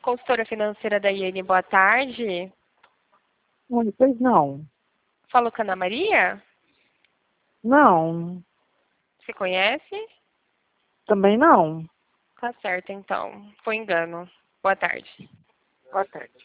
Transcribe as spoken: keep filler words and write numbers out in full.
Consultora financeira da Iene, boa tarde. Oi, pois não. Falou com a Ana Maria? Não, Você conhece? também não. Tá certo, então. Foi engano. Boa tarde. Boa tarde.